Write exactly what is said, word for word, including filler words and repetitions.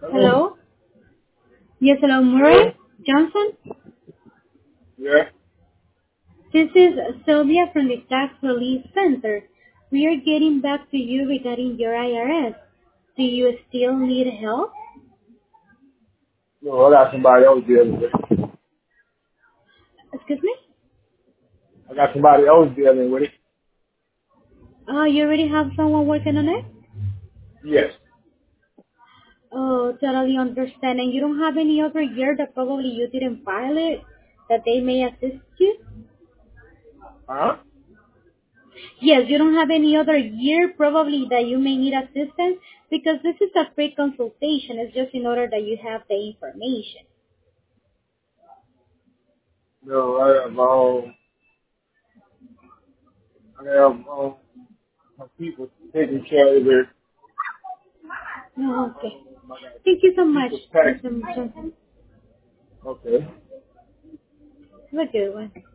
Hello? Hello? Yes, hello, Hello? Murray Johnson. Yeah? This is Sylvia from the Tax Relief Center. We are getting back to you regarding your I R S. Do you still need help? No, I got somebody else dealing with it. Excuse me? I got somebody else dealing with it. Uh, you already have someone working on it? Yes. Oh, totally understand. And you don't have any other year that probably you didn't file it, that they may assist you? Huh? Yes, you don't have any other year probably that you may need assistance because this is a free consultation. It's just in order that you have the information. No, I have, um, I have, um, my people taking care of it. Oh, okay. I got Thank you so much, people tax. mister Johnson. Okay. Have a good one.